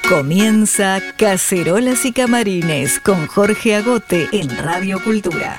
Comienza Cacerolas y Camarines con Jorge Agote en Radio Cultura.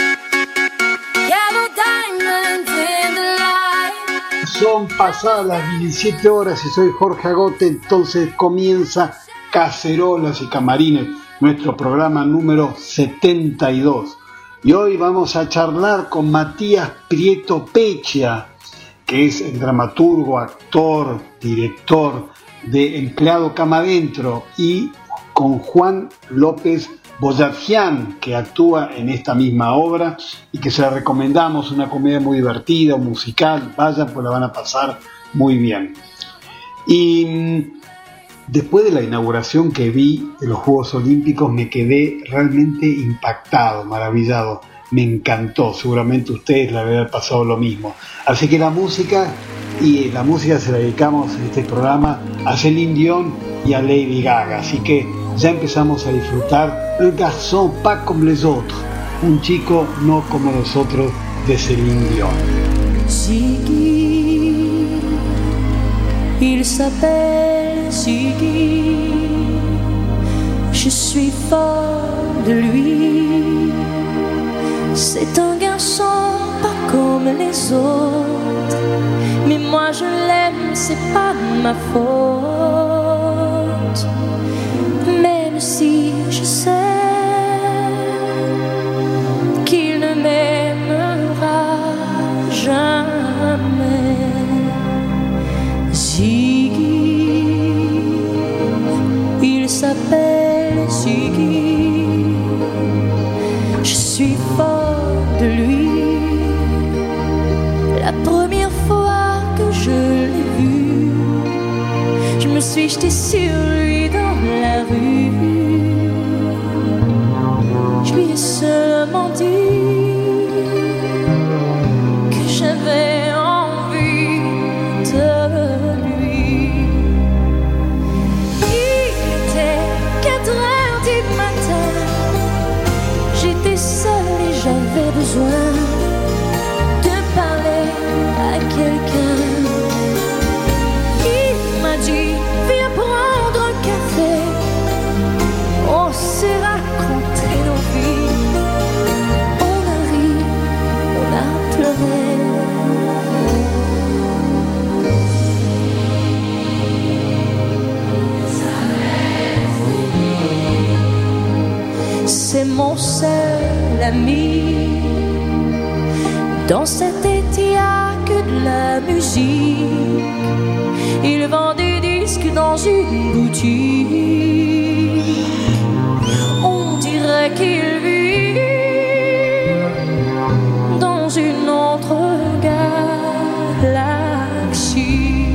Son pasadas las 17 horas y soy Jorge Agote, entonces comienza Cacerolas y Camarines, nuestro programa número 72. Y hoy vamos a charlar con Matías Prieto Peccia, que es el dramaturgo, actor, director de Empleado Cama Adentro, y con Juan López Boyadjian, que actúa en esta misma obra y que se la recomendamos, una comedia muy divertida, musical, vayan, pues la van a pasar muy bien. Y después de la inauguración que vi de los Juegos Olímpicos me quedé realmente impactado, maravillado, me encantó, seguramente ustedes la habrán pasado lo mismo. Así que la música se la dedicamos en este programa a Celine Dion y a Lady Gaga, así que ya empezamos a disfrutar Un garçon pas comme les autres, un chico no como los otros, de Celine Dion. Ziggy, il s'appelle Ziggy, je suis folle de lui, c'est un garçon pas comme les autres, mais moi je l'aime, c'est pas ma faute, même si je sais qu'il ne m'aimera jamais. Ziggy, il s'appelle Ziggy, je suis folle de lui. La première fois que je l'ai vu, je me suis jetée sur lui dans la rue. Je lui ai seulement dit que j'avais envie de lui. Il était 4h du matin, j'étais seule et j'avais besoin de parler à quelqu'un. Il m'a dit, viens prendre un café, on s'est raconté nos vies, on a ri, on a pleuré. C'est mon seul ami, dans cette tête il n'y a que de la musique. Il vend des disques dans une boutique. On dirait qu'il vit dans une autre galaxie.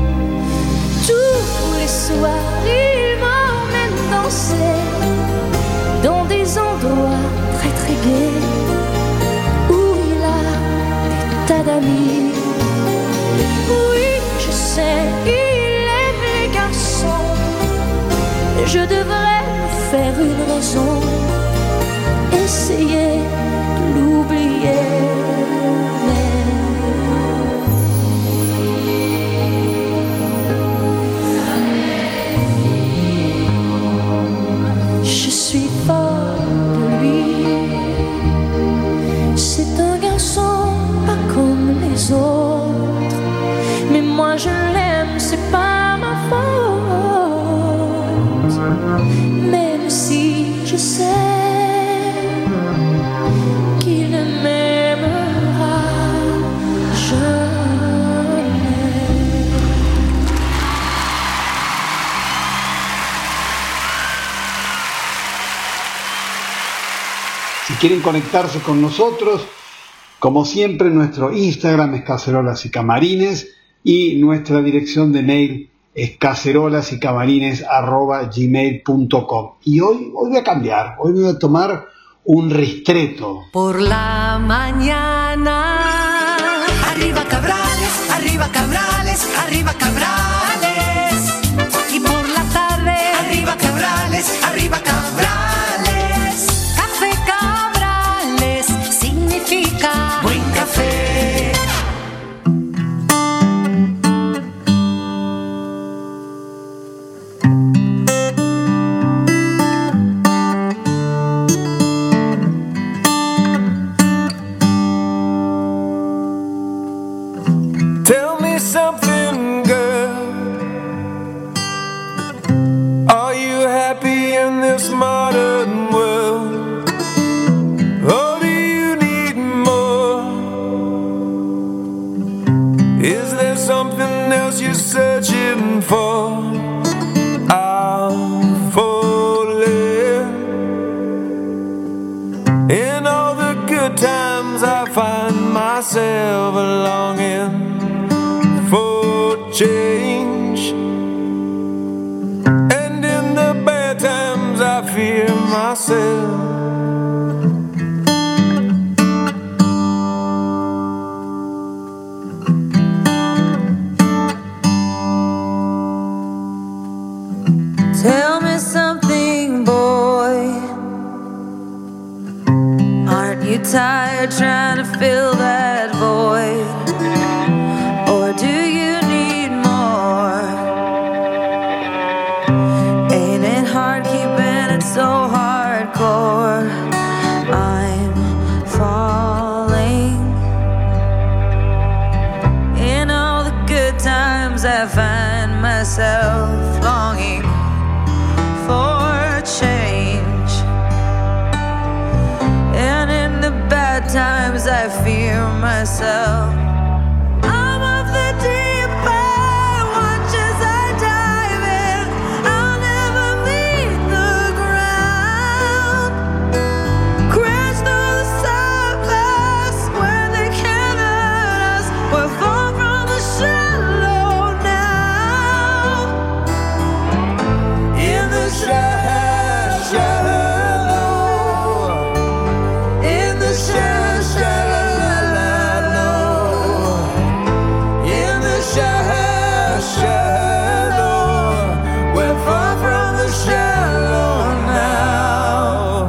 Tous les soirs il m'emmène danser dans des endroits très très gais où il a des tas d'amis. Oui, je sais, il aime les garçons. Je devrais me faire une raison, essayer de l'oublier. Je suis folle de lui. C'est un garçon pas comme les autres, mais moi je l'aime, c'est pas ma faute, même si je sais qu'il ne m'aimera jamais. Si quieren conectarse con nosotros, como siempre, nuestro Instagram es Cacerolas y Camarines y nuestra dirección de mail es cacerolasYcamarines@gmail.com. Y hoy voy a cambiar, hoy voy a tomar un ristretto. Por la mañana, arriba Cabrales, arriba Cabrales, arriba Cabrales. Y por la tarde, arriba Cabrales, arriba Cabrales. Café Cabrales significa buen café. this modern world? Or do you need more? Is there something else you're searching for? I'm falling. In all the good times I find myself longing for change, and in the bad times I fear myself. Tell me something, boy. Aren't you tired trying to fill that void? Or do you need more? Ain't it hard keeping it so hardcore? I'm falling. In all the good times I find myself longing for change, and in the bad times I fear myself. I'm of the deep end, watch as I dive in. I'll never meet the ground. Crash through the surface where they can't hurt us. We're far from the shallow now. In the shallow, in the shallow, in the shallow, we're far from the shallow now.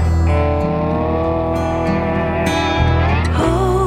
Oh,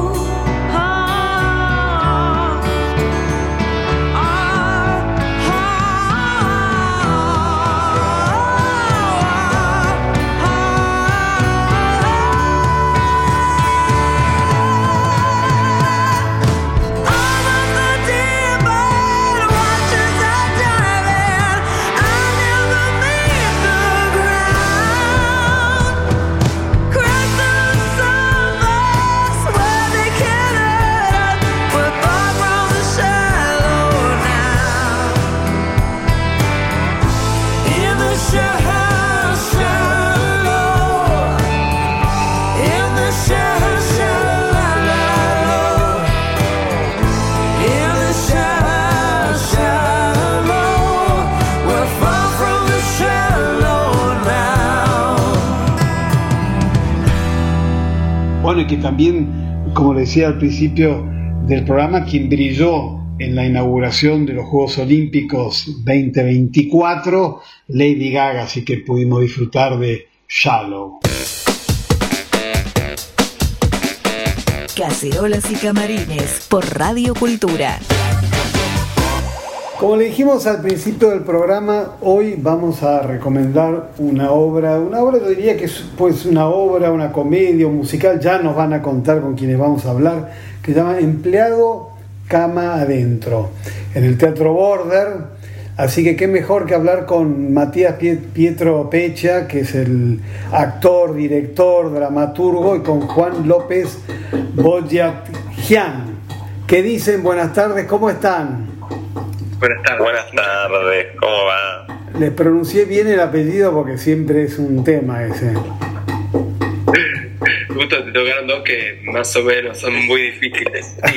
Bueno, y que también, como decía al principio del programa, quien brilló en la inauguración de los Juegos Olímpicos 2024, Lady Gaga, así que pudimos disfrutar de Shallow. Cacerolas y Camarines por Radio Cultura. Como le dijimos al principio del programa, hoy vamos a recomendar una obra, yo diría que es pues una obra, una comedia, un musical, ya nos van a contar con quienes vamos a hablar, que se llama Empleado Cama Adentro, en el Teatro Border. Así que qué mejor que hablar con Matías Pietro Pecha, que es el actor, director, dramaturgo, y con Juan López Boyajian. ¿Qué dicen? Buenas tardes, ¿cómo están? Buenas tardes, ¿cómo va? Les pronuncié bien el apellido porque siempre es un tema ese. Justo te tocaron dos que más o menos son muy difíciles. Sí,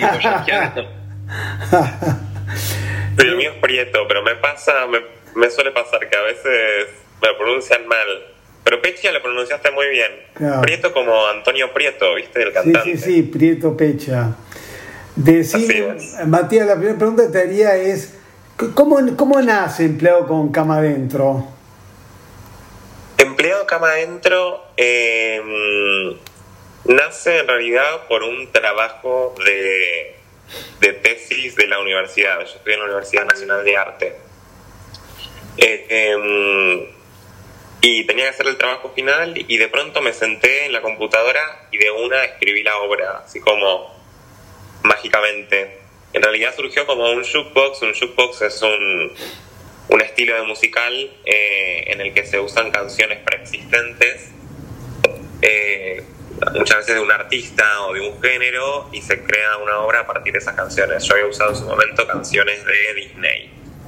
Sí, el mío es Prieto, pero me suele pasar que a veces me lo pronuncian mal. Pero Pecha lo pronunciaste muy bien. Claro. Prieto como Antonio Prieto, ¿viste? El cantante. Sí, Prieto Pecha. Decime, Matías, la primera pregunta que te haría es, ¿cómo nace Empleado con Cama Adentro? Empleado Cama Adentro nace en realidad por un trabajo de tesis de la universidad. Yo estoy en la Universidad Nacional de Arte. Y tenía que hacer el trabajo final y de pronto me senté en la computadora y de una escribí la obra, así como mágicamente. En realidad surgió como un jukebox. Un jukebox es un estilo de musical en el que se usan canciones preexistentes, muchas veces de un artista o de un género, y se crea una obra a partir de esas canciones. Yo había usado en su momento canciones de Disney.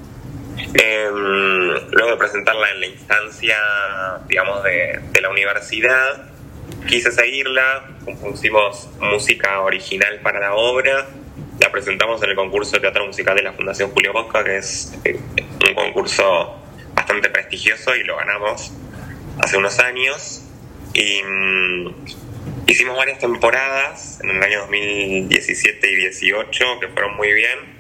Luego de presentarla en la instancia, digamos, de la universidad, quise seguirla, compusimos música original para la obra, la presentamos en el concurso de teatro musical de la Fundación Julio Bosca, que es un concurso bastante prestigioso, y lo ganamos hace unos años. Y hicimos varias temporadas en el año 2017 y 2018 que fueron muy bien.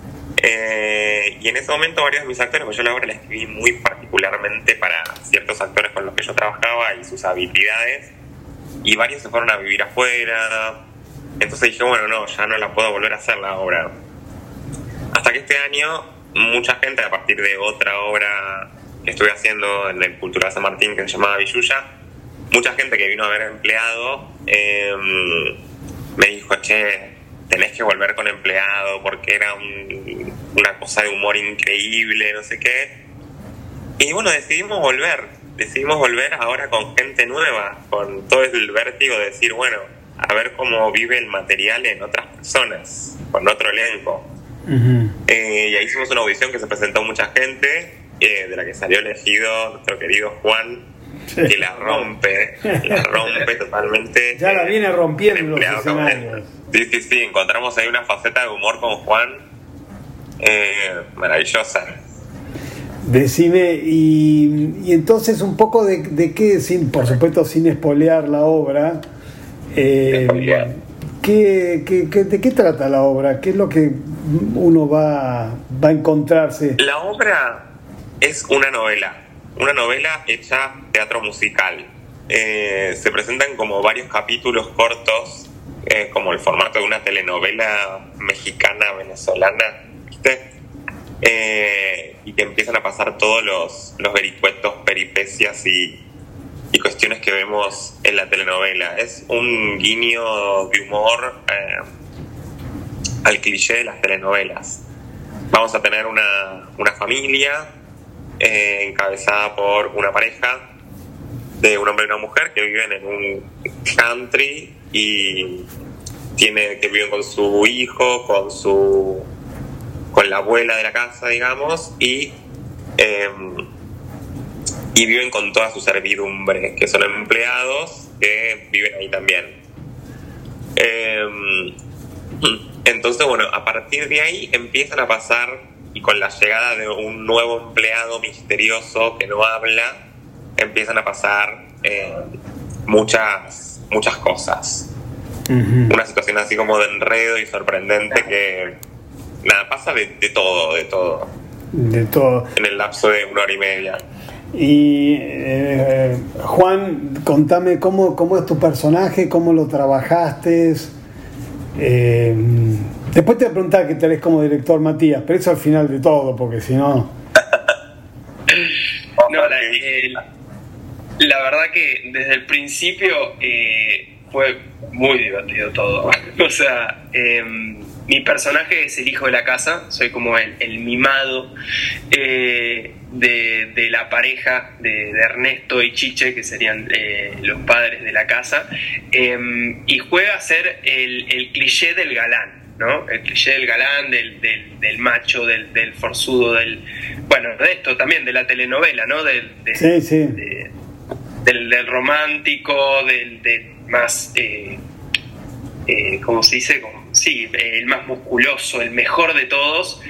Y en ese momento varios de mis actores, pues yo la obra la escribí muy particularmente para ciertos actores con los que yo trabajaba y sus habilidades, y varios se fueron a vivir afuera. Entonces dije, bueno, no, ya no la puedo volver a hacer la obra. Hasta que este año mucha gente, a partir de otra obra que estuve haciendo en el Cultural San Martín, que se llamaba Villuya, mucha gente que vino a ver Empleado me dijo, che, tenés que volver con Empleado porque era una cosa de humor increíble, no sé qué. Y bueno, decidimos volver ahora con gente nueva, con todo el vértigo de decir, bueno, a ver cómo vive el material en otras personas, con otro elenco. Uh-huh. Y ahí hicimos una audición que se presentó mucha gente, de la que salió elegido nuestro querido Juan, sí, que la rompe totalmente. Ya la viene rompiendo en los escenarios. Sí, encontramos ahí una faceta de humor con Juan maravillosa. Decime, y entonces un poco de qué, por supuesto sin spoilear la obra, ¿de qué trata la obra? ¿Qué es lo que uno va a encontrarse? La obra es una novela hecha teatro musical. Se presentan como varios capítulos cortos, como el formato de una telenovela mexicana, venezolana, ¿viste? Y que empiezan a pasar todos los vericuetos, peripecias y cuestiones que vemos en la telenovela. Es un guiño de humor al cliché de las telenovelas. Vamos a tener una familia encabezada por una pareja de un hombre y una mujer que viven en un country y que viven con su hijo, con la abuela de la casa, digamos, y viven con toda su servidumbre, que son empleados que viven ahí también. Entonces, bueno, a partir de ahí empiezan a pasar, y con la llegada de un nuevo empleado misterioso que no habla, empiezan a pasar muchas cosas. Uh-huh. Una situación así como de enredo y sorprendente que pasa de todo en el lapso de 1 hora y media. Y Juan, contame cómo es tu personaje, cómo lo trabajaste. Después te voy a preguntar qué tal es como director Matías, pero eso al final de todo, porque si no... La verdad que desde el principio fue muy divertido todo. O sea, mi personaje es el hijo de la casa, soy como el mimado de la pareja de Ernesto y Chiche, que serían los padres de la casa, y juega a ser el cliché del galán, ¿no? El cliché del galán, del macho, del forzudo, de esto también, de la telenovela, ¿no? Del romántico, del más, ¿cómo se dice? El más musculoso, el mejor de todos.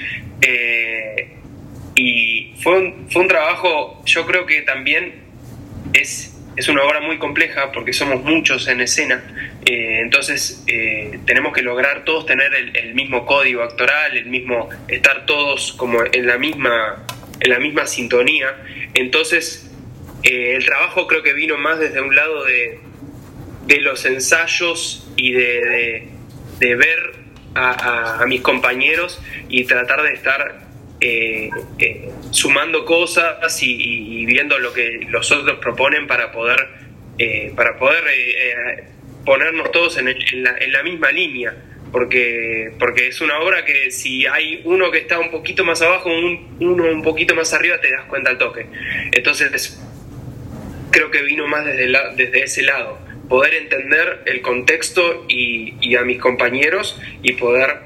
Y fue un trabajo, yo creo que también es una obra muy compleja porque somos muchos en escena, entonces tenemos que lograr todos tener el mismo código actoral, estar todos como en la misma sintonía. Entonces el trabajo creo que vino más desde un lado de los ensayos y de ver a mis compañeros y tratar de estar sumando cosas y viendo lo que los otros proponen para poder ponernos todos en la misma línea, porque es una obra que si hay uno que está un poquito más abajo, uno un poquito más arriba, te das cuenta al toque. Entonces creo que vino más desde ese lado, poder entender el contexto y a mis compañeros y poder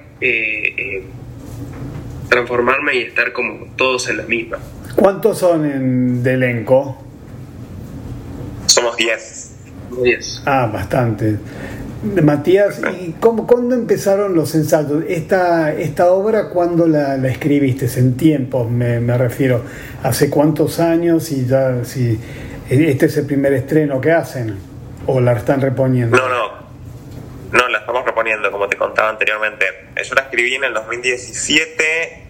transformarme y estar como todos en la misma. ¿Cuántos son de elenco? Somos 10. 10. Ah, bastante. Matías, ¿y cuándo empezaron los ensayos? Esta obra, ¿cuándo la escribiste? En tiempos me refiero. ¿Hace cuántos años? Y ya, si este es el primer estreno que hacen, ¿o la están reponiendo? No, la estamos reponiendo, como te contaba anteriormente. Yo la escribí en el 2017,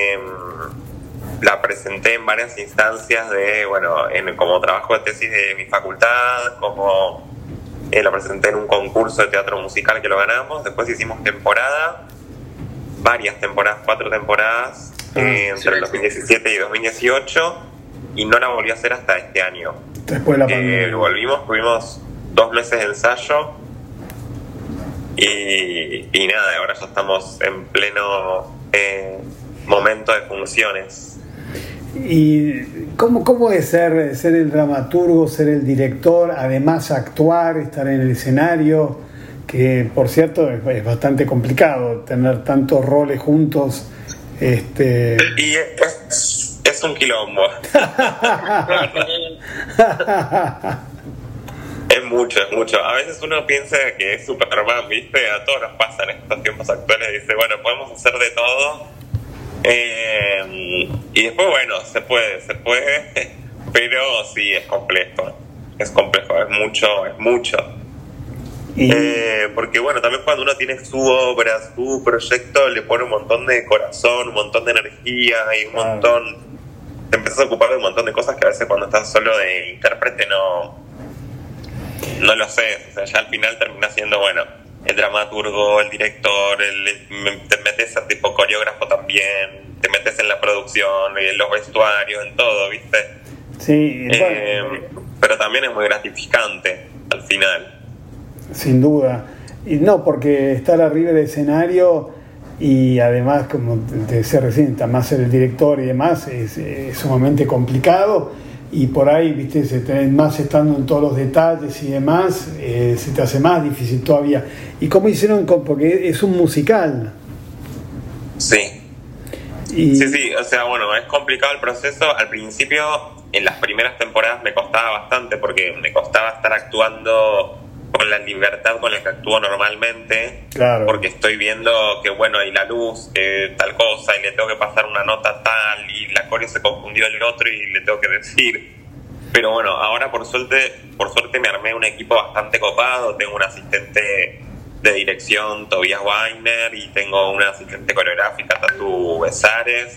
la presenté en varias instancias como trabajo de tesis de mi facultad, como la presenté en un concurso de teatro musical que lo ganamos. Después hicimos varias temporadas, 4 temporadas, entre el 2017 y 2018, y no la volví a hacer hasta este año. Después de la pandemia. Volvimos, tuvimos 2 meses de ensayo y nada, ahora ya estamos en pleno momento de funciones. ¿Y cómo es ser el dramaturgo, ser el director, además actuar, estar en el escenario? Que por cierto es bastante complicado tener tantos roles juntos. Y es un quilombo. Es mucho. A veces uno piensa que es Superman, ¿viste? A todos nos pasa en estos tiempos actuales. Dice, bueno, podemos hacer de todo. Y después, bueno, se puede. Pero sí, es complejo. Es mucho. Porque bueno, también cuando uno tiene su obra, su proyecto, le pone un montón de corazón, un montón de energía y un montón. Te empiezas a ocupar de un montón de cosas que a veces cuando estás solo de intérprete no lo sé. O sea, ya al final termina siendo, bueno, el dramaturgo, el director, te metes a tipo coreógrafo también, te metes en la producción, en los vestuarios, en todo, ¿viste? Sí. Pero también es muy gratificante al final. Sin duda. Y no, porque estar arriba del escenario y además, como te decía recién, más ser el director y demás, es sumamente complicado. Y por ahí, viste, más estando en todos los detalles y demás, se te hace más difícil todavía. ¿Y cómo hicieron? Porque es un musical. Sí. Sí, o sea, bueno, es complicado el proceso. Al principio, en las primeras temporadas me costaba bastante, porque me costaba estar actuando con la libertad con la que actúo normalmente. Claro. Porque estoy viendo que, bueno, hay la luz, tal cosa, y le tengo que pasar una nota tal, y la coreo se confundió el otro y le tengo que decir. Pero bueno, ahora por suerte me armé un equipo bastante copado. Tengo un asistente de dirección, Tobias Weiner, y tengo una asistente coreográfica, Tatu Besares,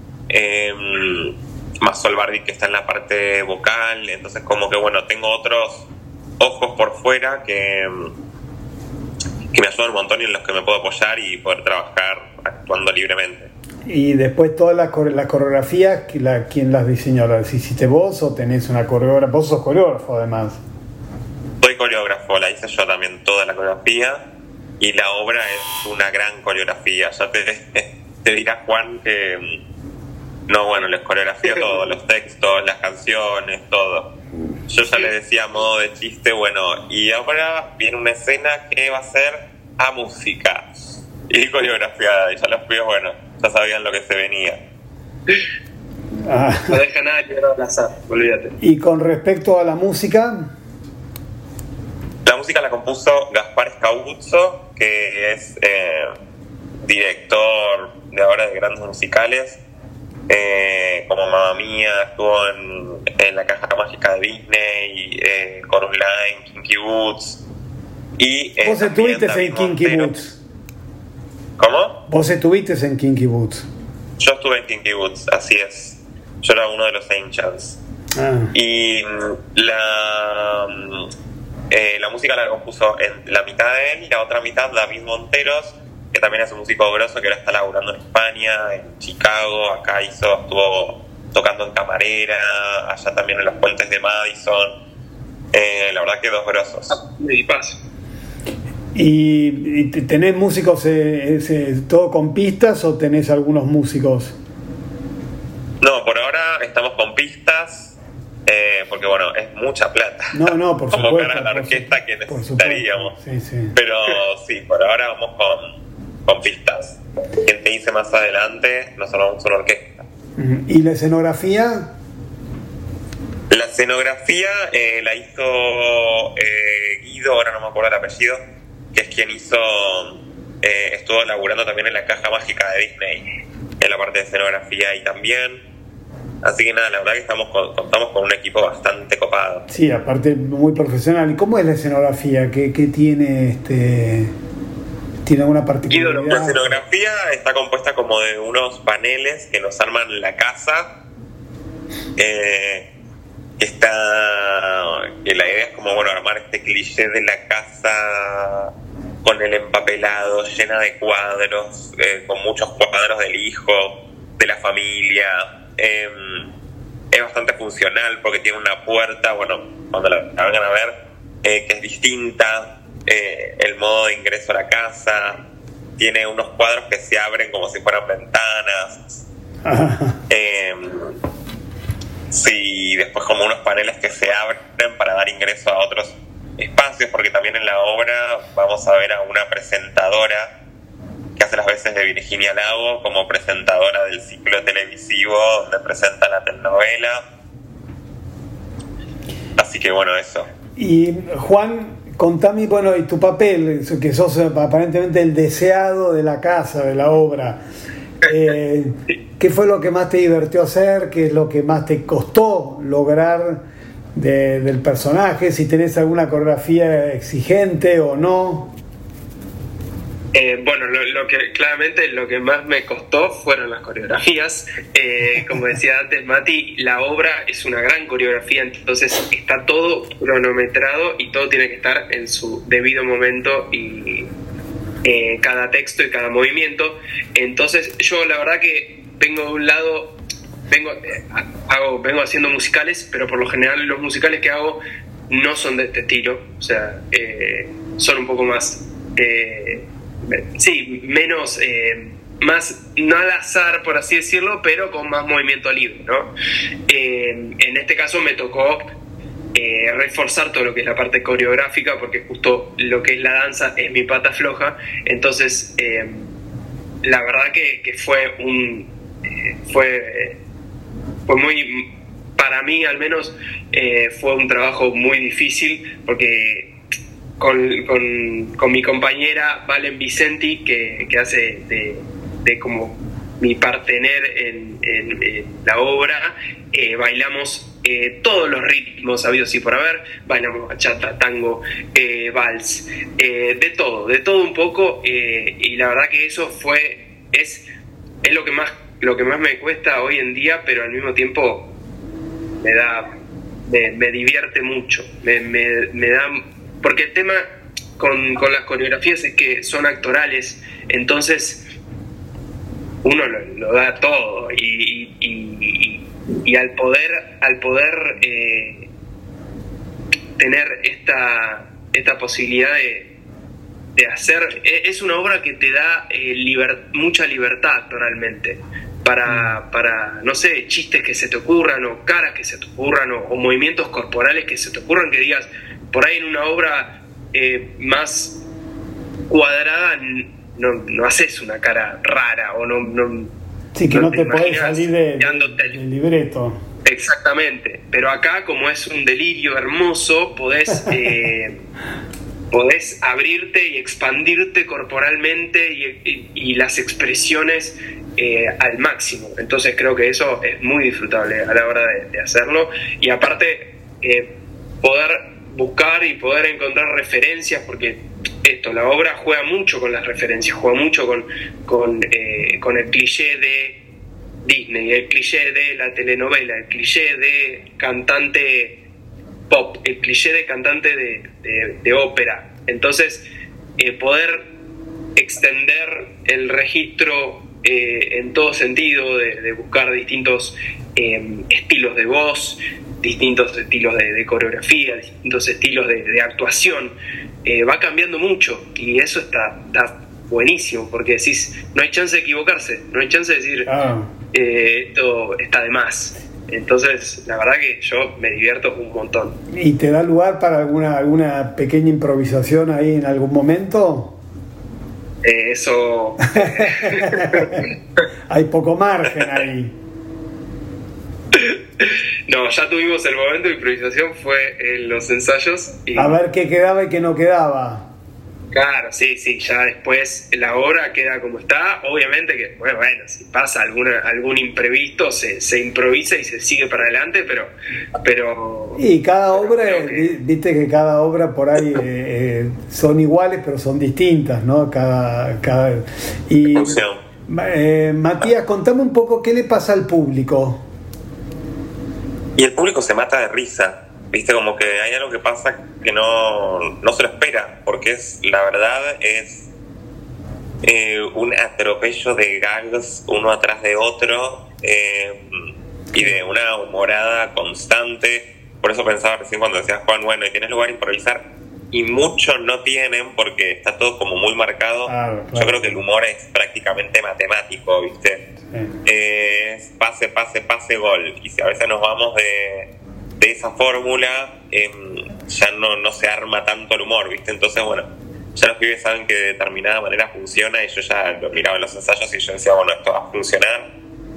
más Sol Bardi, que está en la parte vocal. Entonces como que bueno, tengo otros ojos por fuera que me ayudan un montón y en los que me puedo apoyar y poder trabajar actuando libremente. Y después todas las coreografías, ¿quién las diseñó? ¿Las hiciste vos o tenés una coreógrafa? Vos sos coreógrafo además. Soy coreógrafo, la hice yo también toda la coreografía, y la obra es una gran coreografía. Ya te dirá Juan que les coreografía todo, los textos, las canciones, todo. Yo ya le decía a modo de chiste, bueno, y ahora viene una escena que va a ser a música y coreografiada, y ya los pibes, bueno, ya sabían lo que se venía. No deja nada que al azar, olvídate. Y con respecto a la música, la música la compuso Gaspar Escabuzzo, que es director de ahora de grandes musicales, como Mamma Mía, estuvo en La Caja Mágica de Disney, Chorus Line, Kinky Boots. Y vos estuviste en Kinky Boots. ¿Cómo? Vos estuviste en Kinky Boots. Yo estuve en Kinky Boots, así es. Yo era uno de los Angels. Y la música la compuso en la mitad de él y la otra mitad David Monteros, que también es un músico grosso que ahora está laburando en España, en Chicago. Acá estuvo tocando en Camarera, allá también en los puentes de Madison. La verdad que dos grosos. Y paso. ¿Y tenés músicos todo con pistas o tenés algunos músicos? No, por ahora estamos con pistas, porque bueno, es mucha plata. No, por supuesto. Como para la orquesta que necesitaríamos. Sí. Pero sí, por ahora vamos con pistas. Quien te dice más adelante, nos armamos una orquesta. ¿Y la escenografía? La escenografía la hizo Guido, ahora no me acuerdo el apellido, que es quien estuvo laburando también en la Caja Mágica de Disney, en la parte de escenografía y también. Así que nada, la verdad que contamos con un equipo bastante copado. Sí, aparte muy profesional. ¿Y cómo es la escenografía? ¿Qué tiene ¿Tiene alguna particularidad? La escenografía está compuesta como de unos paneles que nos arman la casa. Que la idea es como armar este cliché de la casa con el empapelado, llena de cuadros, con muchos cuadros del hijo, de la familia. Es bastante funcional porque tiene una puerta, cuando la vengan a ver, que es distinta, el modo de ingreso a la casa, tiene unos cuadros que se abren como si fueran ventanas. Sí, después como unos paneles que se abren para dar ingreso a otros espacios, porque también en la obra vamos a ver a una presentadora que hace las veces de Virginia Lago como presentadora del ciclo televisivo donde presenta la telenovela. Así que eso. Y Juan, contame, y tu papel, que sos aparentemente el deseado de la casa, de la obra. ¿Qué fue lo que más te divirtió hacer? ¿Qué es lo que más te costó lograr del personaje? Si tenés alguna coreografía exigente o no. Claramente lo que más me costó fueron las coreografías. Como decía antes Mati, la obra es una gran coreografía, entonces está todo cronometrado y todo tiene que estar en su debido momento y cada texto y cada movimiento. Entonces yo la verdad que vengo de un lado, vengo haciendo musicales, pero por lo general los musicales que hago no son de este estilo, o sea, son un poco más menos más no al azar, por así decirlo, pero con más movimiento libre, ¿no? En este caso me tocó reforzar todo lo que es la parte coreográfica, porque justo lo que es la danza es mi pata floja. Entonces la verdad que fue muy, para mí al menos, fue un trabajo muy difícil, porque con mi compañera Valen Vicenti, que hace de como mi partener en la obra, bailamos todos los ritmos habidos y por haber. Bailamos bachata, tango, vals, de todo un poco, y la verdad que eso es lo que más me cuesta hoy en día, pero al mismo tiempo me divierte mucho, me da, porque el tema con las coreografías es que son actorales, entonces uno lo da todo, y al poder tener esta posibilidad de hacer, es una obra que te da mucha libertad actoralmente para no sé, chistes que se te ocurran, o caras que se te ocurran, o movimientos corporales que se te ocurran, que digas, por ahí en una obra más cuadrada no haces una cara rara, o no sí, que no te podés salir del libreto. Exactamente, pero acá, como es un delirio hermoso, podés abrirte y expandirte corporalmente y las expresiones al máximo. Entonces creo que eso es muy disfrutable a la hora de hacerlo, y aparte poder buscar y poder encontrar referencias, porque la obra juega mucho con las referencias, juega mucho con el cliché de Disney, el cliché de la telenovela, el cliché de cantante pop, el cliché de cantante de ópera. Entonces poder extender el registro en todo sentido, de buscar distintos estilos de voz, distintos estilos de coreografía, distintos estilos de actuación, va cambiando mucho, y eso está buenísimo, porque decís, no hay chance de equivocarse, no hay chance de decir esto está de más. Entonces, la verdad que yo me divierto un montón. ¿Y te da lugar para alguna pequeña improvisación ahí en algún momento? Eso... Hay poco margen ahí. No, ya tuvimos el momento de improvisación, fue en los ensayos. Y... a ver qué quedaba y qué no quedaba. Claro, sí, ya después la obra queda como está. Obviamente que, bueno, si pasa algún imprevisto, se improvisa y se sigue para adelante, pero y cada obra, viste que cada obra por ahí son iguales, pero son distintas, ¿no? Y Matías, contame un poco qué le pasa al público. Y el público se mata de risa. Viste, como que hay algo que pasa que no se lo espera, porque la verdad es un atropello de gags uno atrás de otro, y de una humorada constante. Por eso pensaba recién cuando decías, Juan, bueno, y tienes lugar a improvisar, y muchos no tienen porque está todo como muy marcado. Claro. Yo creo que el humor es prácticamente matemático, ¿viste? Sí. Es pase, gol, y si a veces nos vamos de esa fórmula, ya no se arma tanto el humor, ¿viste? Entonces, bueno, ya los pibes saben que de determinada manera funciona, y yo ya lo miraba en los ensayos y yo decía, bueno, esto va a funcionar.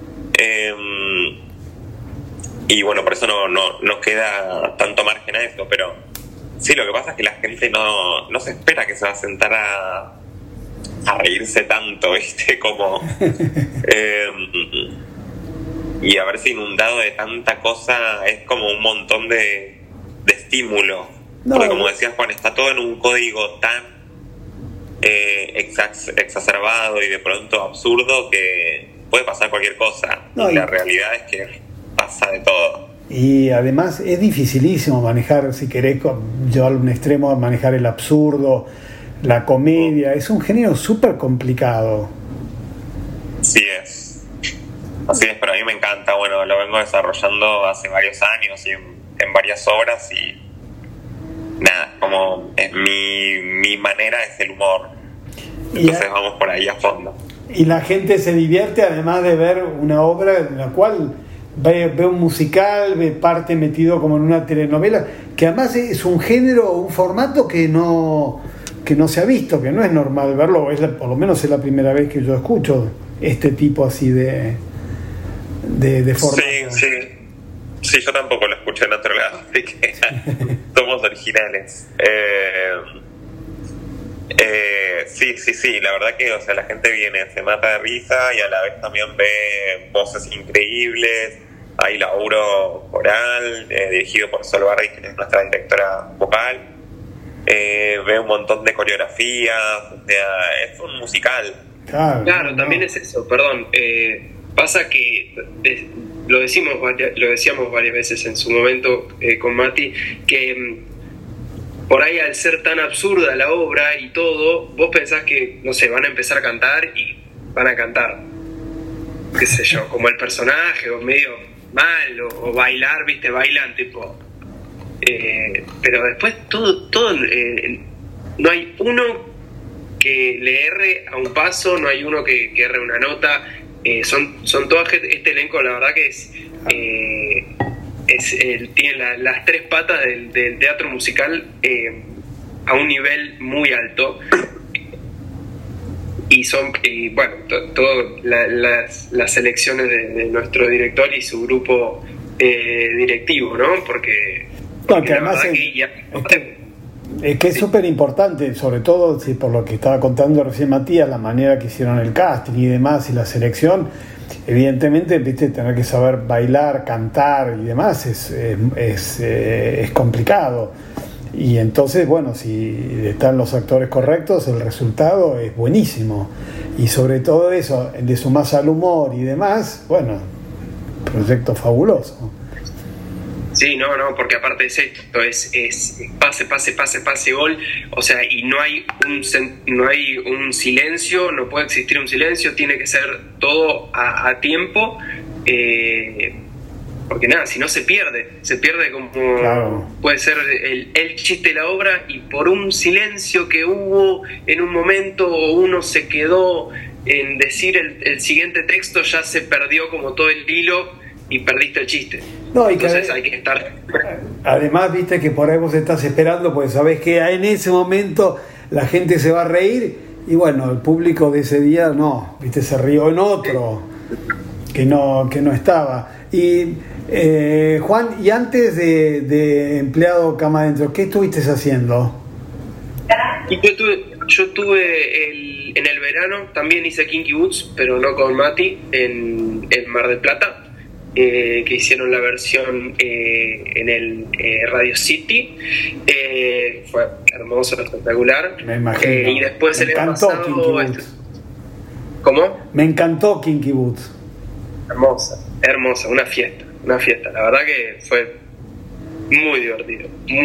Y bueno, por eso no queda tanto margen a esto, pero sí, lo que pasa es que la gente no se espera que se va a sentar a reírse tanto, ¿viste? Como... y haberse inundado de tanta cosa es como un montón de estímulo. Porque como decías, Juan, está todo en un código tan exacerbado y de pronto absurdo que puede pasar cualquier cosa. Y la realidad es que pasa de todo. Y además es dificilísimo manejar, si querés llevarlo a un extremo, manejar el absurdo, la comedia. Es un género súper complicado. Sí es. Así es, pero a mí me encanta. Bueno, lo vengo desarrollando hace varios años y en varias obras, y nada, como es mi manera es el humor. Entonces vamos por ahí a fondo. Y la gente se divierte además de ver una obra en la cual ve un musical, ve parte metido como en una telenovela, que además es un género, un formato que no se ha visto, que no es normal verlo, por lo menos es la primera vez que yo escucho este tipo así de formato. Sí, yo tampoco lo escuché en otro lado, así que somos originales. Sí, la verdad que, o sea, la gente viene, se mata de risa y a la vez también ve voces increíbles. Hay laburo coral, dirigido por Sol Barri, que es nuestra directora vocal. Ve un montón de coreografías, o sea, es un musical. Claro, también es eso, perdón. Pasa que lo decíamos varias veces en su momento con Mati, que por ahí, al ser tan absurda la obra y todo, vos pensás que, no sé, van a empezar a cantar y van a cantar, qué sé yo, como el personaje, o medio mal, o bailar, viste, bailan tipo... pero después todo no hay uno que le erre a un paso, no hay uno que erre una nota. Son toda gente, este elenco, la verdad que tiene las tres patas del teatro musical a un nivel muy alto, y bueno, todas las elecciones de nuestro director y su grupo directivo, ¿no? Porque además es que es súper importante, sobre todo por lo que estaba contando recién Matías, la manera que hicieron el casting y demás, y la selección. Evidentemente, viste, tener que saber bailar, cantar y demás es complicado. Y entonces, bueno, si están los actores correctos, el resultado es buenísimo. Y sobre todo eso, de sumás al humor y demás, bueno, proyecto fabuloso. Sí, no, porque aparte es esto, es pase, gol, o sea, y no hay un silencio, no puede existir un silencio, tiene que ser todo a tiempo, porque nada, si no se pierde como claro. Puede ser el chiste de la obra, y por un silencio que hubo en un momento, o uno se quedó en decir el siguiente texto, ya se perdió como todo el hilo y perdiste el chiste. No, y entonces hay que estar... Además, viste que por ahí vos estás esperando, pues sabés que en ese momento la gente se va a reír, y bueno, el público de ese día no, viste, se rió en otro que no estaba. Y Juan, y antes de empleado cama adentro, ¿qué estuviste haciendo? Yo tuve en el verano, también hice Kinky Boots, pero no con Mati, en Mar del Plata, que hicieron la versión en el Radio City. Fue hermoso, espectacular. Me imagino. Y después me encantó Kinky Boots. ¿Cómo? Me encantó Kinky Boots. Hermosa, una fiesta. La verdad que fue muy divertido.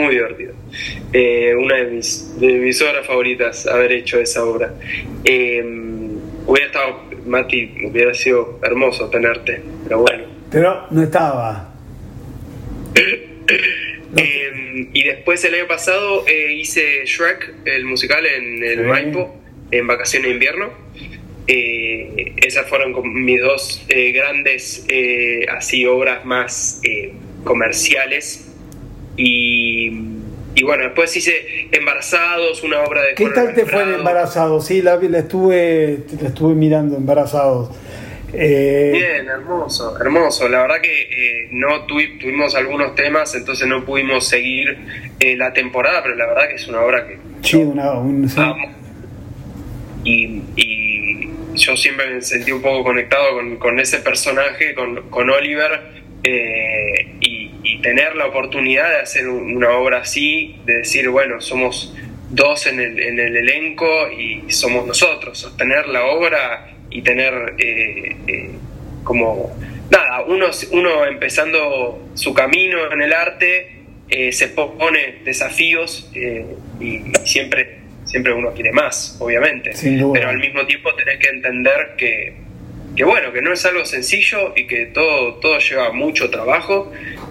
Una de mis obras favoritas, haber hecho esa obra. Hubiera estado, Mati, hubiera sido hermoso tenerte, pero bueno. Pero no estaba. Y después el año pasado hice Shrek, el musical, en el Maipo, en vacaciones de invierno. Esas fueron mis dos grandes así obras más comerciales. Y bueno, después hice Embarazados, una obra de... ¿Qué tal te fue en Embarazados? Sí, la estuve mirando, Embarazados. Bien, hermoso. La verdad que no tuvimos algunos temas, entonces no pudimos seguir la temporada, pero la verdad que es una obra que sí, amo. Y yo siempre me sentí un poco conectado con ese personaje, con Oliver, y tener la oportunidad de hacer una obra así, de decir, bueno, somos dos en el elenco y somos nosotros, sostener la obra y tener como nada, uno empezando su camino en el arte, se pone desafíos, y siempre uno quiere más, obviamente, pero al mismo tiempo tenés que entender que bueno, que no es algo sencillo y que todo lleva mucho trabajo,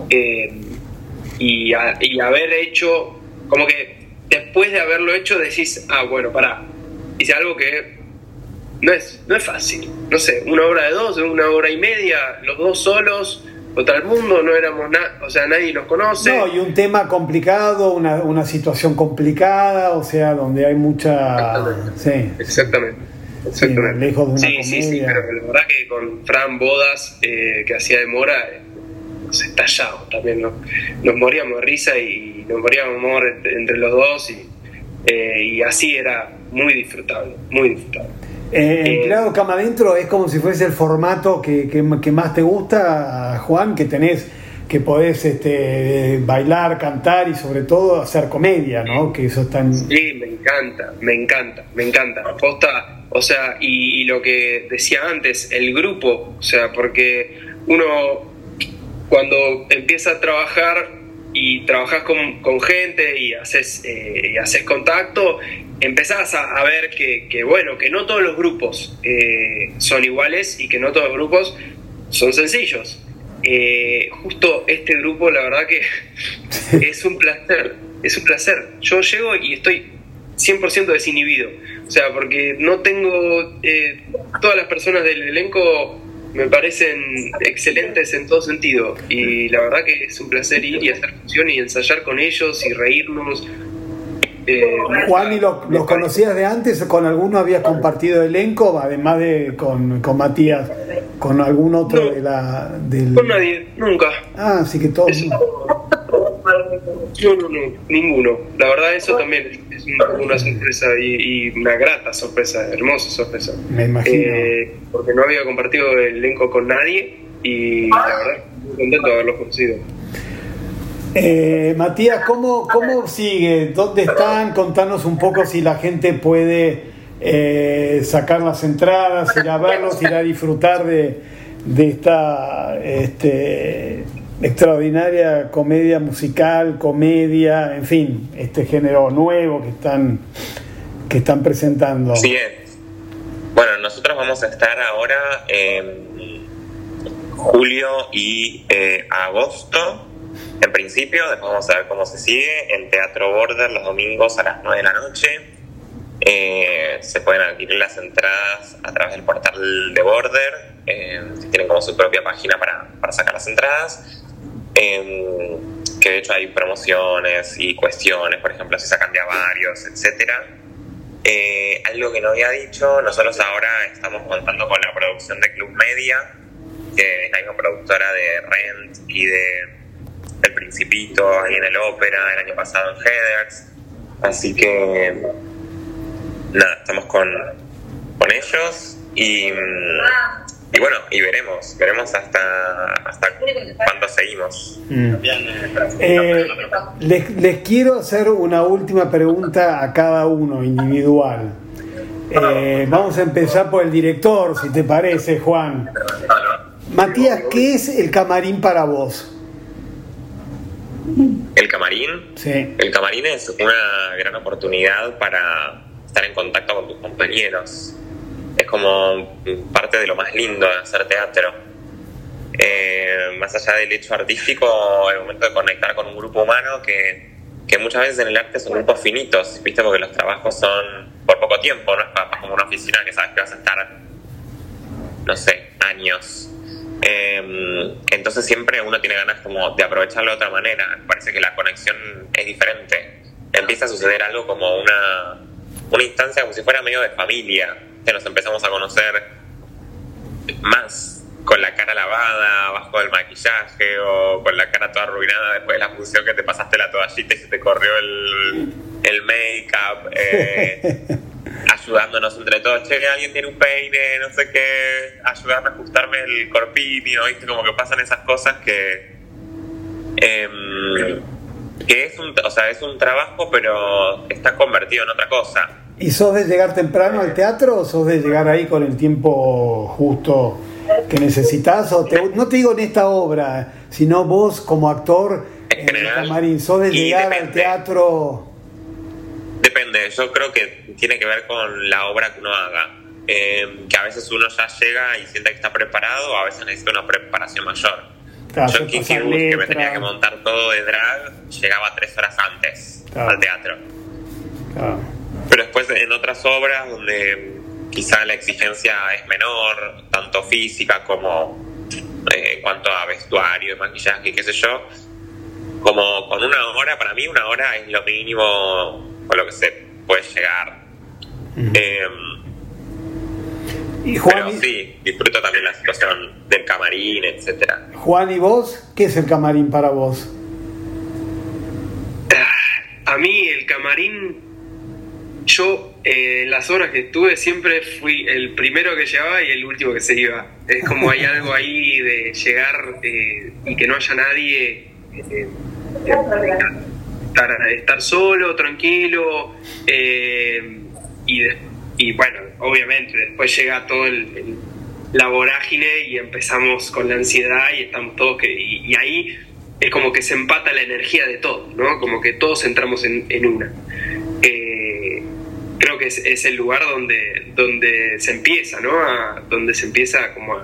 y haber hecho, como que después de haberlo hecho decís, bueno, pará, hice algo que no es fácil, no sé, una hora de dos, una hora y media, los dos solos contra el mundo, no éramos o sea, nadie nos conoce. No, y un tema complicado, una situación complicada, o sea, donde hay mucha... Exactamente. Sí, lejos de una comedia. Sí, pero la verdad que con Fran Bodas, que hacía de Mora, nos estallábamos también, ¿no? Nos moríamos de risa y nos moríamos de amor entre los dos, y así era muy disfrutable. Empleado cama adentro es como si fuese el formato que más te gusta, Juan, que tenés, que podés bailar, cantar y sobre todo hacer comedia, ¿no? Que eso es tan... Sí, me encanta. Posta, o sea, y lo que decía antes, el grupo, o sea, porque uno cuando empieza a trabajar y trabajás con gente y haces contacto, empezás a ver que bueno, que no todos los grupos son iguales y que no todos los grupos son sencillos. Justo este grupo, la verdad que es un placer. Yo llego y estoy 100% desinhibido, o sea, porque no tengo todas las personas del elenco me parecen excelentes en todo sentido, y la verdad que es un placer ir y hacer función y ensayar con ellos y reírnos. Juan, ¿y los conocías de antes? ¿Con alguno habías compartido elenco, además de con Matías, con algún otro? No, con nadie, nunca. Así que todos... No, ninguno. La verdad, eso también es una sorpresa, y una grata sorpresa, hermosa sorpresa. Me imagino. Porque no había compartido el elenco con nadie, y la verdad, muy contento de haberlos conocido. Matías, ¿cómo sigue? ¿Dónde están? Contanos un poco si la gente puede sacar las entradas, ir a verlos, ir a disfrutar de esta extraordinaria comedia musical, comedia, en fin, este género nuevo que están presentando. Sí, bueno, nosotros vamos a estar ahora julio y agosto. En principio, después vamos a ver cómo se sigue. En Teatro Border los domingos a las 9 de la noche. Se pueden adquirir las entradas a través del portal de Border. Tienen como su propia página para sacar las entradas. Que de hecho hay promociones y cuestiones, por ejemplo, si sacan de a varios, etcétera. Algo que no había dicho, nosotros ahora estamos contando con la producción de Club Media, que es la misma productora de Rent y de El Principito, ahí en el Ópera, el año pasado en Heathers. Así que nada, estamos con ellos y bueno, y veremos hasta cuándo seguimos. Les quiero hacer una última pregunta a cada uno individual. Vamos a empezar por el director, si te parece, Juan. Matías, ¿qué es el camarín para vos? ¿El camarín? Sí. El camarín es una gran oportunidad para estar en contacto con tus compañeros. Es como parte de lo más lindo de hacer teatro. Más allá del hecho artístico, el momento de conectar con un grupo humano que muchas veces en el arte son grupos finitos, ¿viste? Porque los trabajos son por poco tiempo, no es como una oficina que sabes que vas a estar, no sé, años. Entonces siempre uno tiene ganas como de aprovecharlo de otra manera. Me parece que la conexión es diferente. Empieza a suceder algo como una instancia como si fuera medio de familia, que nos empezamos a conocer más con la cara lavada, abajo del maquillaje, o con la cara toda arruinada después de la función que te pasaste la toallita y se te corrió el make-up, ayudándonos entre todos. Che, alguien tiene un peine, no sé qué, ayudarme a ajustarme el corpiño, ¿viste? Como que pasan esas cosas que es un trabajo, pero está convertido en otra cosa. ¿Y sos de llegar temprano al teatro o sos de llegar ahí con el tiempo justo que necesitas? No te digo en esta obra, sino vos como actor en general, el camarín, ¿sos de llegar al teatro? Depende, yo creo que tiene que ver con la obra que uno haga. Que a veces uno ya llega y siente que está preparado, a veces necesita una preparación mayor. Claro, yo en Kinky Booth, que me tenía que montar todo de drag, llegaba 3 horas antes al teatro. Claro. Pero después en otras obras donde quizá la exigencia es menor, tanto física como en cuanto a vestuario, maquillaje y qué sé yo, como con una hora, para mí una hora es lo mínimo con lo que se puede llegar. Y Juan, pero sí, disfruto también la situación del camarín, etcétera. Juan, ¿y vos? ¿Qué es el camarín para vos? A mí el camarín, yo en las horas que estuve siempre fui el primero que llegaba y el último que se iba. Es como hay algo ahí de llegar y que no haya nadie, estar solo, tranquilo, y bueno, obviamente después llega todo la vorágine y empezamos con la ansiedad y estamos todos y ahí es como que se empata la energía de todos, ¿no? Como que todos entramos en una. Creo que es el lugar donde se empieza, ¿no? Donde se empieza como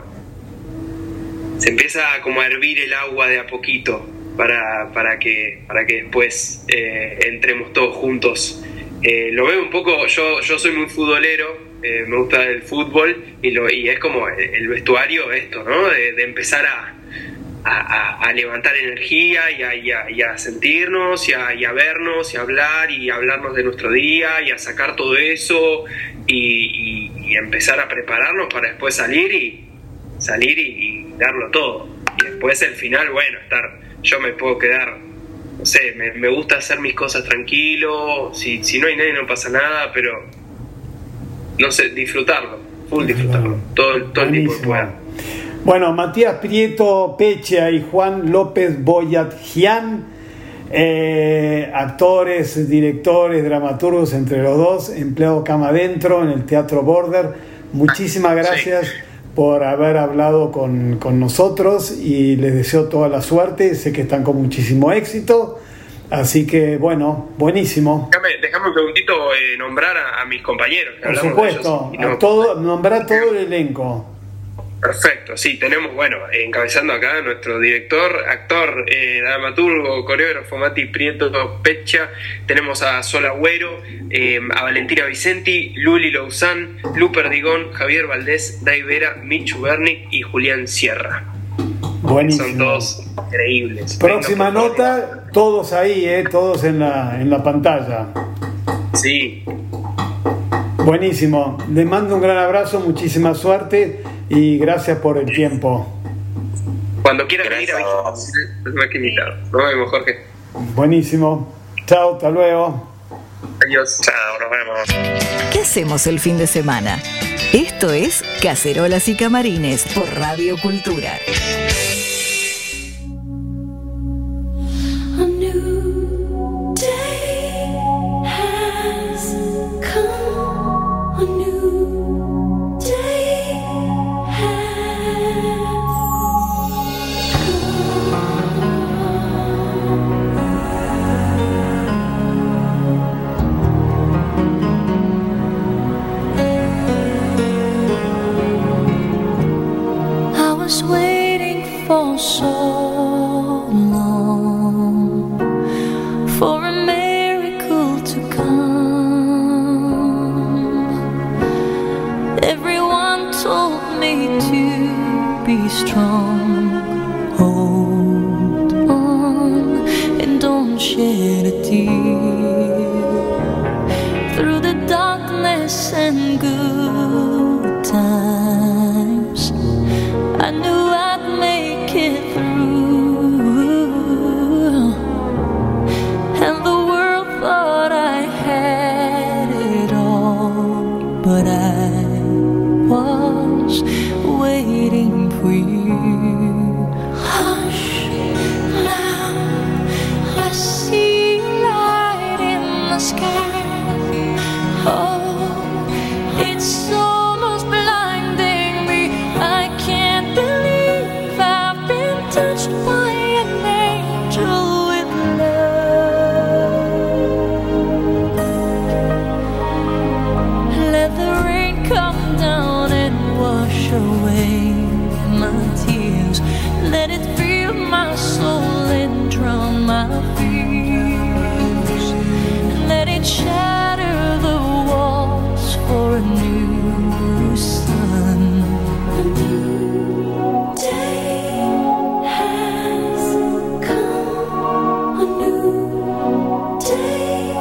a hervir el agua de a poquito para que después entremos todos juntos. Lo veo un poco, yo soy muy futbolero, me gusta el fútbol y es como el vestuario esto, ¿no? De empezar a levantar energía y a sentirnos y a vernos y a hablar y a hablarnos de nuestro día y a sacar todo eso y empezar a prepararnos para después salir y darlo todo. Y después el final, bueno, yo me puedo quedar, no sé, me gusta hacer mis cosas tranquilo, si no hay nadie no pasa nada, pero no sé, disfrutarlo, todo el tiempo que pueda. Bueno, Matías Prieto Pecha y Juan López Boyat-Gian, actores, directores, dramaturgos, entre los dos, empleado cama adentro en el Teatro Border. Muchísimas gracias por haber hablado con nosotros y les deseo toda la suerte. Sé que están con muchísimo éxito, así que bueno, buenísimo. Déjame un segundito nombrar a mis compañeros. Por supuesto, nombrar todo el elenco. Perfecto, sí, tenemos, bueno, encabezando acá nuestro director, actor, dramaturgo, coreógrafo Mati Prieto Pecha. Tenemos a Sol Agüero, a Valentina Vicenti, Luli Louzán, Lu Perdigón, Javier Valdés, Dai Vera, Michu Bernick y Julián Sierra. Buenísimo. Son todos increíbles. Próxima nota, todos ahí, todos en la pantalla. Sí. Buenísimo. Les mando un gran abrazo, muchísima suerte y gracias por el tiempo. Cuando quieras venir a visitar, es más que invitado. Nos vemos, Jorge. Buenísimo. Chao, hasta luego. Adiós. Chao, nos vemos. ¿Qué hacemos el fin de semana? Esto es Cacerolas y Camarines por Radio Cultura. A new day has come. A new day has come. I was waiting for so long for a miracle to come. Everyone told me to be strong. Hold on and don't shed a tear. Through the darkness and good times, I knew I'd make it through. And the world thought I had it all, but I was waiting for you. Hush, now I see a light in the sky. Oh, it's almost blinding me. I can't believe I've been touched by an angel with love. Let the rain come down and wash away my tears. Let it fill my soul and drown my fears. Let it shatter the walls for a new sun. A new day has come. A new day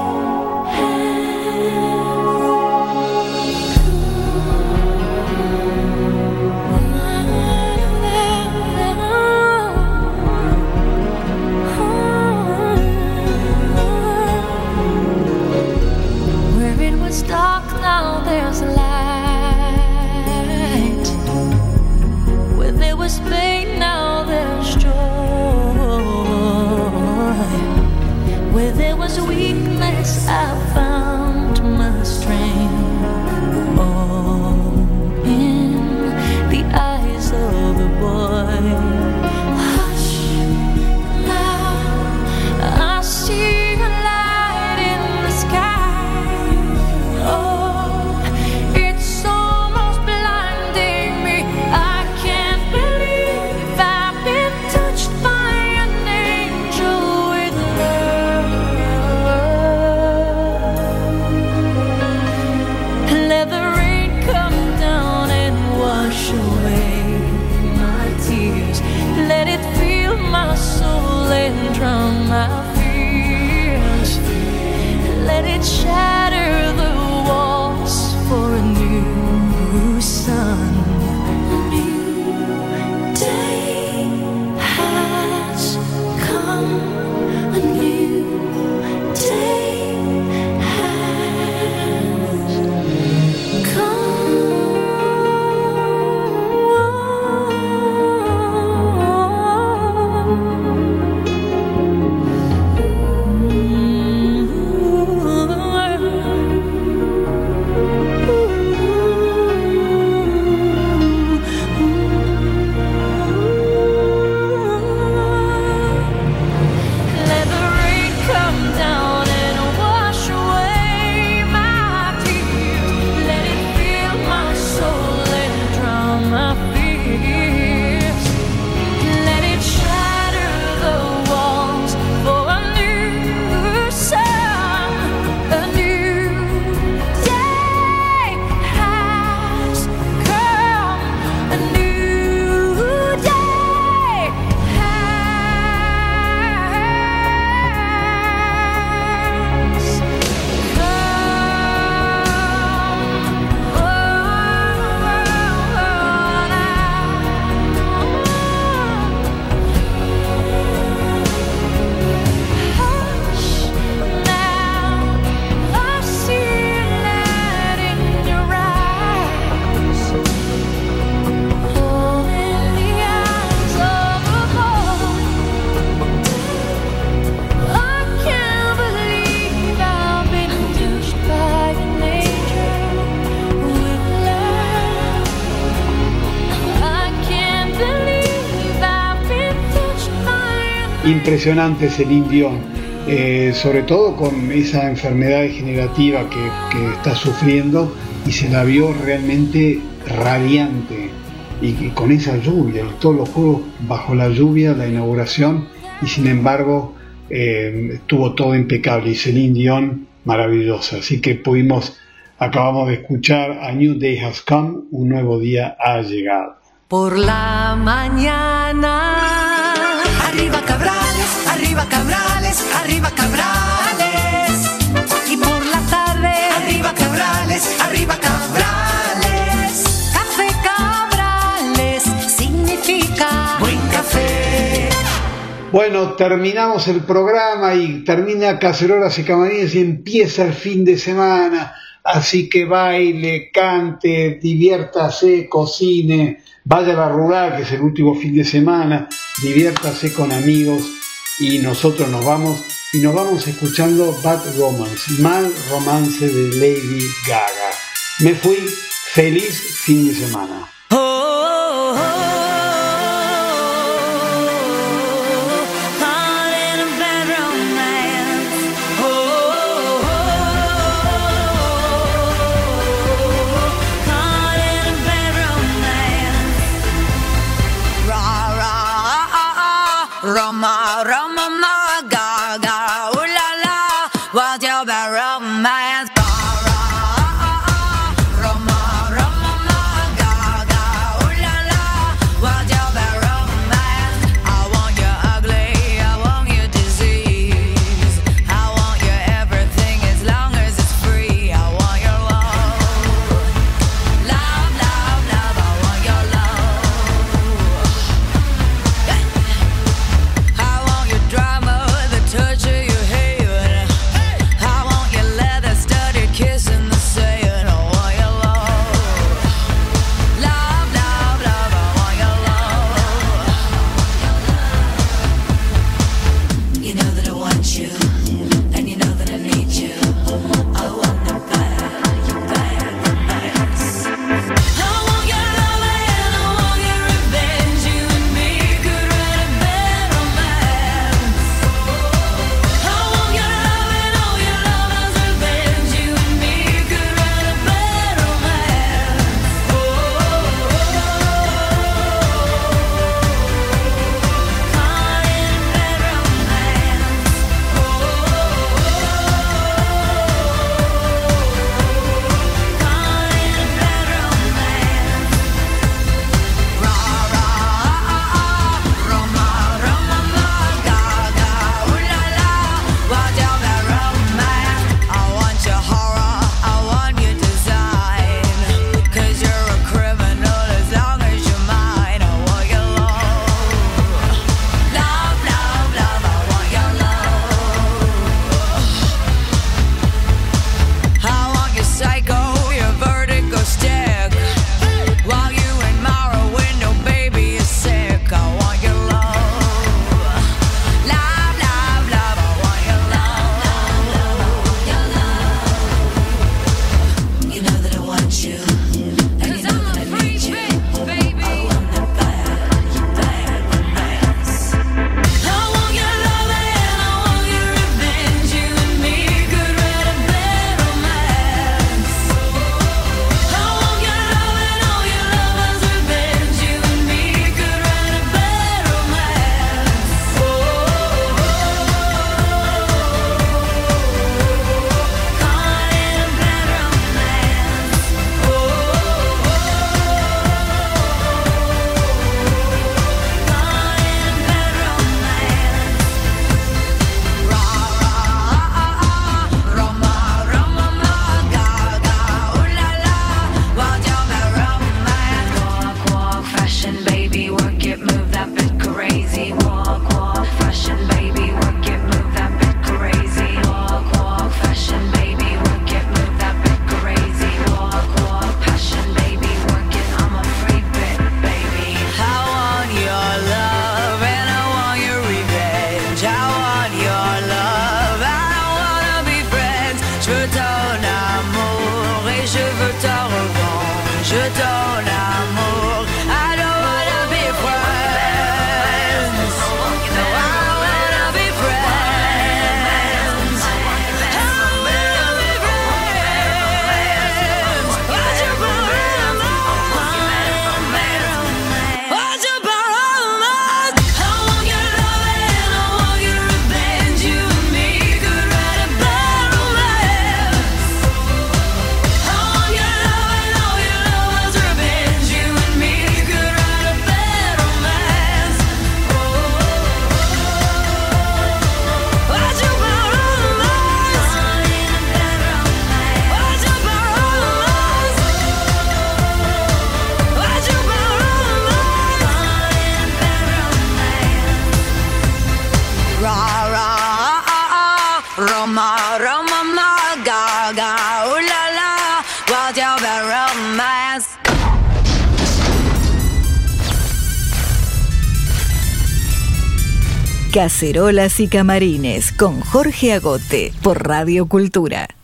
Where it was dark, now there's light. Where there was pain, now there's joy. Where there was weakness, I found my strength. All in the eyes of a boy. Hush, now I see a light in the sky. Oh, it's almost blinding me. I can't believe I've been touched by an angel with love. Let the rain come down and wash away my tears. Let it fill my soul and drown my fears. Let it shatter the walls for a new sun. A new day has come. A new day has come. impresionante Celine Dion, sobre todo con esa enfermedad degenerativa que está sufriendo, y se la vio realmente radiante, y con esa lluvia, todos los juegos bajo la lluvia, la inauguración, y sin embargo estuvo todo impecable, y Celine Dion maravillosa. Así que acabamos de escuchar A New Day Has Come, un nuevo día ha llegado. Por la mañana, arriba Cabrales, arriba Cabrales, arriba Cabrales. Y por la tarde, arriba Cabrales, arriba Cabrales. Café Cabrales significa buen café. Bueno, terminamos el programa y termina Cacerolas y Camarines y empieza el fin de semana. Así que baile, cante, diviértase, cocine, vaya a la rural, que es el último fin de semana, diviértase con amigos, y nosotros nos vamos escuchando Bad Romance, Mal Romance de Lady Gaga. Me fui, feliz fin de semana. Roma, Roma, ma, Gaga, ooh la la, what's your bad romance? Roma, Roma, ma, Gaga, ooh la la, what's your bad romance? I want you ugly, I want you disease, I want you everything as long as it's free. I want your love, love, love, love, I want your love. Drama, the touch of your hair. I want your leather studded kiss in the sand. I want your love, love, love, love. I want your love. You know that I want you, and you know that I need you. I want the better, you better, the best. I want your love and I want your revenge. You and me could write a better man. I want your love and all your lovers revenge. You and me could write a better man. Caught in a bad romance. Caught in a bad romance. Rah rah, Roma, Roma, ma, Gaga, ooh la la, what's your bad romance? I want your horror, I want your design, 'cause you're a criminal as long as you're mine. I want your love, love, love, love. I want your love. I want your psycho, your vertigo stick, while you admire a window, baby, you're sick. I want your love, love, love, love. I want your love, your love. You know that I want you, and you know that I need you. Baby. I want the better, you better, the best. I want your love and I want your revenge. You and me could write a better romance. I want your love and all your lovers revenge. You and me could write a better romance. Caught in a bad romance. Caught in a bad romance. Rah rah, Roma, Roma, ma, Gaga, ooh la la, what's your bad romance? Walk, walk, fashion, baby, work it, move that bit crazy. Walk, walk, fashion, baby, work it, move that bit crazy. Walk, walk, fashion, baby, work it, move that bit crazy. Walk, walk, passion, baby, work it, I'm a free bit, baby. I want your love and I want your revenge. I want your love, I wanna be friends. Je veux ton amour et je veux ta revanche. Je veux ton amour, I don't wanna be friends. No, I wanna Roma, Roma, ma, gaga, ooh la la, what's your bad romance? Cacerolas y Camarines con Jorge Agote por Radio Cultura.